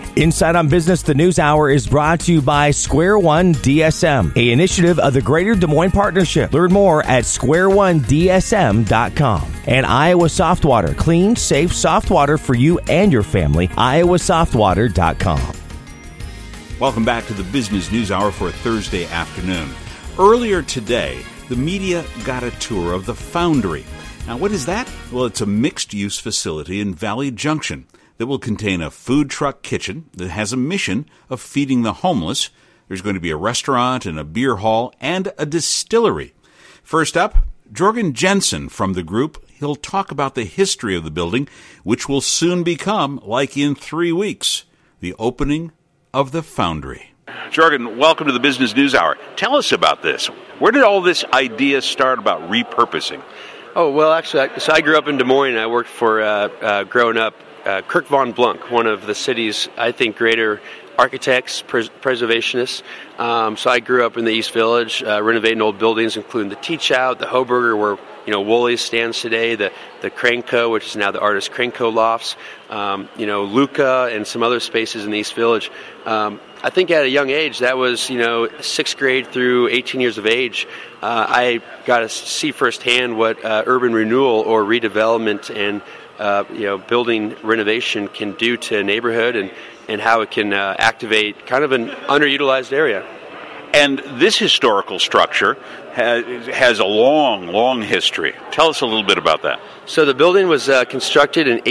Inside on Business, the News Hour is brought to you by Square One DSM, an initiative of the Greater Des Moines Partnership. Learn more at squareonedsm.com. And Iowa Soft Water, clean, safe, soft water for you and your family. iowasoftwater.com. Welcome back to the Business News Hour for a Thursday afternoon. Earlier today, the media got a tour of the Foundry. Now, what is that? Well, it's a mixed-use facility in Valley Junction that will contain a food truck kitchen that has a mission of feeding the homeless. There's going to be a restaurant and a beer hall and a distillery. First up, Jorgen Jensen from the group. He'll talk about the history of the building, which will soon become, like in 3 weeks, the opening of the Foundry. Jorgen, welcome to the Business News Hour. Tell us about this. Where did all this idea start about repurposing? Oh, well, actually, I grew up in Des Moines. I worked for, growing up, Kirk von Blunk, one of the city's, I think, greater architects, preservationists. So I grew up in the East Village, renovating old buildings, including the Teach Out, the Hoburger, where Woolies stands today, the Cranco, which is now the Artist Cranco Lofts, Luca, and some other spaces in the East Village. I think at a young age, that was 6th grade through 18 years of age, I got to see firsthand what urban renewal or redevelopment and building renovation can do to a neighborhood and how it can activate kind of an underutilized area. And this historical structure has a long history. Tell us a little bit about that. So the building was constructed in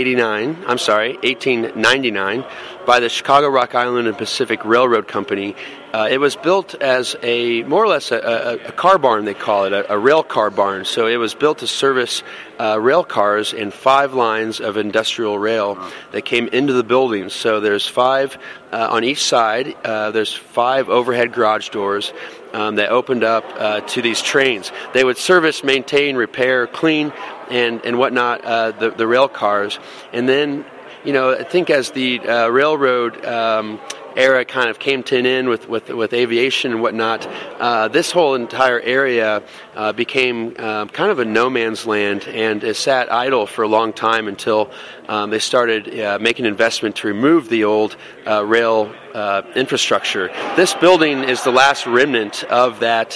1899 by the Chicago, Rock Island, and Pacific Railroad Company. It was built as more or less a car barn, they call it, a rail car barn. So it was built to service rail cars and 5 lines of industrial rail that came into the building. So there's 5 on each side. There's 5 overhead garage doors that opened up to these trains. They would service, maintain, repair, clean, and whatnot, the rail cars. And then, I think as the railroad era kind of came to an end with aviation and whatnot, this whole entire area became kind of a no man's land, and it sat idle for a long time until they started making investment to remove the old rail infrastructure. This building is the last remnant of that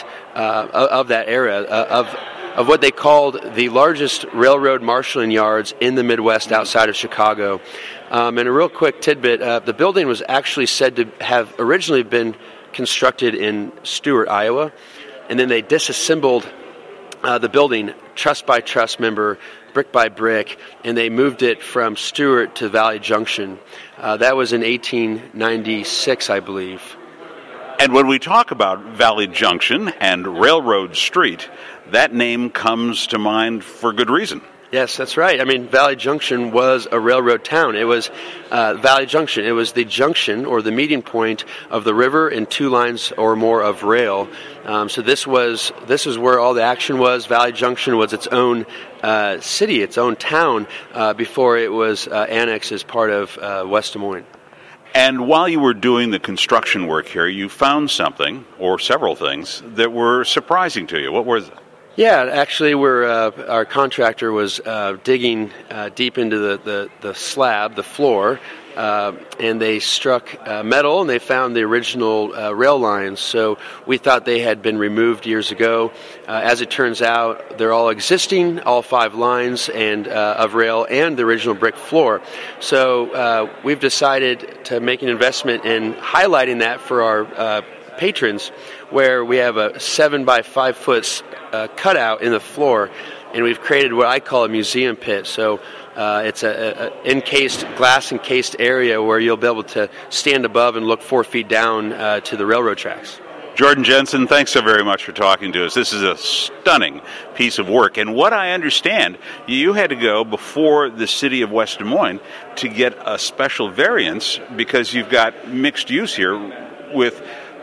era of what they called the largest railroad marshaling yards in the Midwest outside of Chicago. And a real quick tidbit, the building was actually said to have originally been constructed in Stuart, Iowa, and then they disassembled the building truss by truss member, brick by brick, and they moved it from Stuart to Valley Junction. That was in 1896, I believe. And when we talk about Valley Junction and Railroad Street, that name comes to mind for good reason. Yes, that's right. I mean, Valley Junction was a railroad town. It was Valley Junction. It was the junction or the meeting point of the river and 2 lines or more of rail. So this is where all the action was. Valley Junction was its own city, its own town, before it was annexed as part of West Des Moines. And while you were doing the construction work here, you found something, or several things, that were surprising to you. What was it? Yeah, actually, our contractor was digging deep into the slab, the floor, and they struck metal, and they found the original rail lines. So we thought they had been removed years ago. As it turns out, they're all existing, all 5 lines and of rail and the original brick floor. So we've decided to make an investment in highlighting that for our patrons, where we have a 7 by 5 foot cutout in the floor, and we've created what I call a museum pit. So it's a glass encased area where you'll be able to stand above and look 4 feet down to the railroad tracks. Jorgen Jensen, thanks so very much for talking to us. This is a stunning piece of work. And what I understand, you had to go before the city of West Des Moines to get a special variance because you've got mixed use here with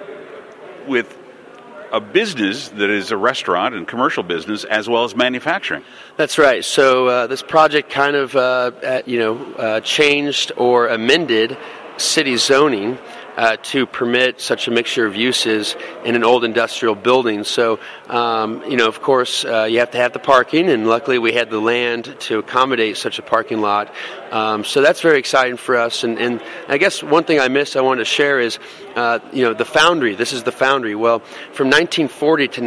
a business that is a restaurant and commercial business as well as manufacturing. That's right. So this project kind of changed or amended city zoning to permit such a mixture of uses in an old industrial building. So, of course, you have to have the parking, and luckily we had the land to accommodate such a parking lot. So that's very exciting for us. And I guess one thing I wanted to share is, the foundry. This is the foundry. Well, from 1940 to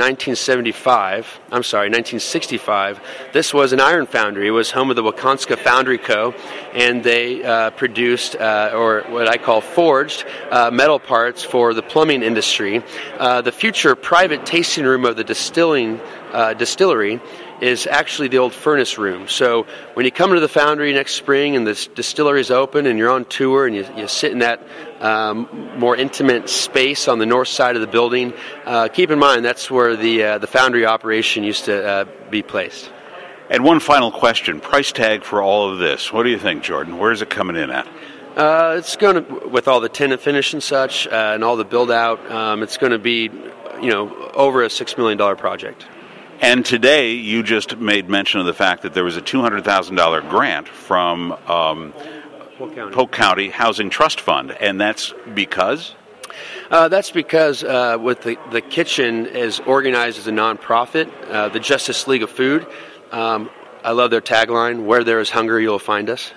1965, this was an iron foundry. It was home of the Wakonska Foundry Co., and they produced, or what I call forged, metal parts for the plumbing industry. The future private tasting room of the distillery is actually the old furnace room. So when you come to the foundry next spring and the distillery is open and you're on tour and you sit in that more intimate space on the north side of the building, keep in mind that's where the foundry operation used to be placed. And one final question, price tag for all of this. What do you think, Jordan? Where is it coming in at? It's going to, with all the tenant finish and such and all the build out, it's going to be, over a $6 million project. And today, you just made mention of the fact that there was a $200,000 grant from Polk County Housing Trust Fund, and that's because? That's because with the kitchen is organized as a nonprofit, the Justice League of Food. I love their tagline, "Where there is hunger, you'll find us."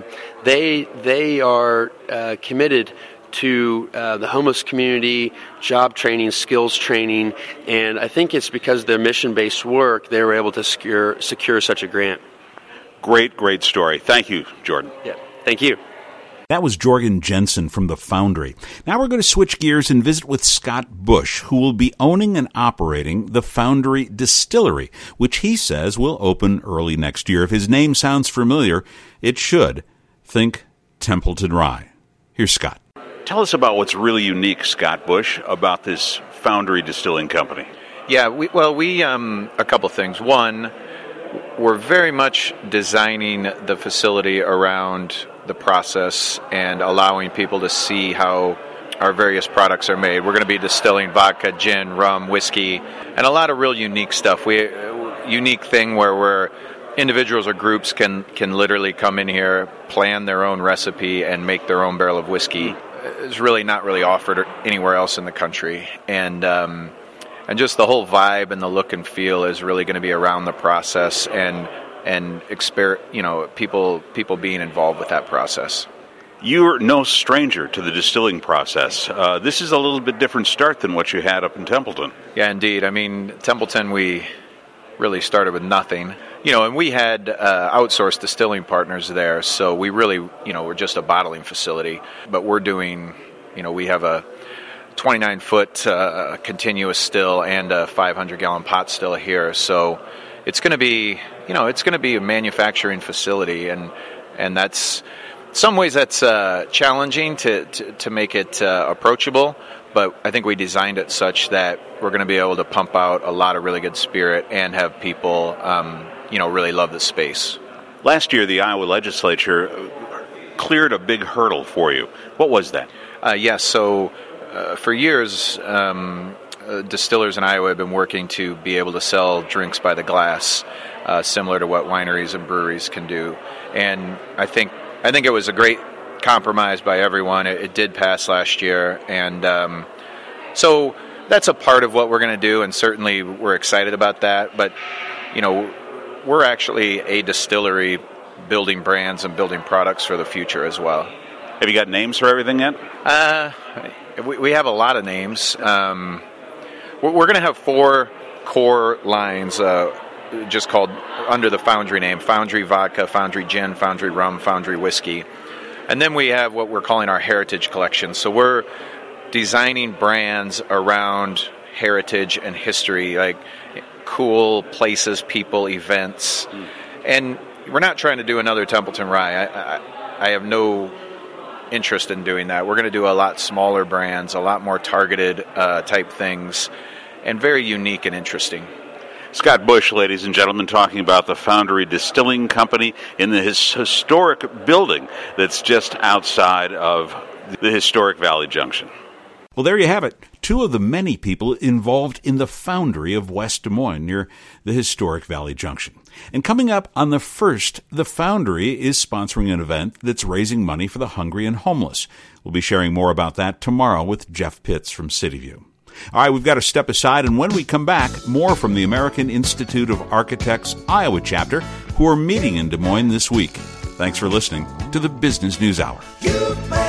They are committed to the homeless community, job training, skills training, and I think it's because of their mission-based work they were able to secure such a grant. Great story. Thank you, Jordan. Yeah, thank you. That was Jorgen Jensen from the Foundry. Now we're going to switch gears and visit with Scott Bush, who will be owning and operating the Foundry Distillery, which he says will open early next year. If his name sounds familiar, it should. Think Templeton Rye. Here's Scott. Tell us about what's really unique, Scott Bush, about this Foundry Distilling Company. Yeah, we a couple things. One, we're very much designing the facility around the process and allowing people to see how our various products are made. We're going to be distilling vodka, gin, rum, whiskey, and a lot of real unique stuff. Unique thing where individuals or groups can literally come in here, plan their own recipe, and make their own barrel of whiskey. It's really not really offered anywhere else in the country, and just the whole vibe and the look and feel is really going to be around the process and people being involved with that process. You're no stranger to the distilling process. This is a little bit different start than what you had up in Templeton. Yeah, indeed. I mean, Templeton, we really started with nothing. And we had outsourced distilling partners there, so we really, we're just a bottling facility. But we're doing, we have a 29-foot continuous still and a 500-gallon pot still here. So it's going to be, a manufacturing facility, and that's, in some ways that's challenging to make it approachable. But I think we designed it such that we're going to be able to pump out a lot of really good spirit and have people, really love the space. Last year, the Iowa legislature cleared a big hurdle for you. What was that? Yes, so for years, distillers in Iowa have been working to be able to sell drinks by the glass, similar to what wineries and breweries can do. And I think it was a great compromise by everyone. It did pass last year, and so that's a part of what we're going to do, and certainly we're excited about that. But we're actually a distillery building brands and building products for the future as well. Have you got names for everything yet? We have a lot of names. We're going to have 4 core lines just called under the Foundry name: Foundry Vodka, Foundry Gin, Foundry Rum, Foundry Whiskey. And then we have what we're calling our Heritage Collection. So we're designing brands around heritage and history, like cool places, people, events. And we're not trying to do another Templeton Rye. I have no interest in doing that. We're going to do a lot smaller brands, a lot more targeted type things, and very unique and interesting. Scott Bush, ladies and gentlemen, talking about the Foundry Distilling Company in the historic building that's just outside of the historic Valley Junction. Well, there you have it. two of the many people involved in the foundry of West Des Moines near the historic Valley Junction. And coming up on the 1st, the foundry is sponsoring an event that's raising money for the hungry and homeless. We'll be sharing more about that tomorrow with Jeff Pitts from CityView. All right, we've got to step aside, and when we come back, more from the American Institute of Architects Iowa chapter, who are meeting in Des Moines this week. Thanks for listening to the Business News Hour.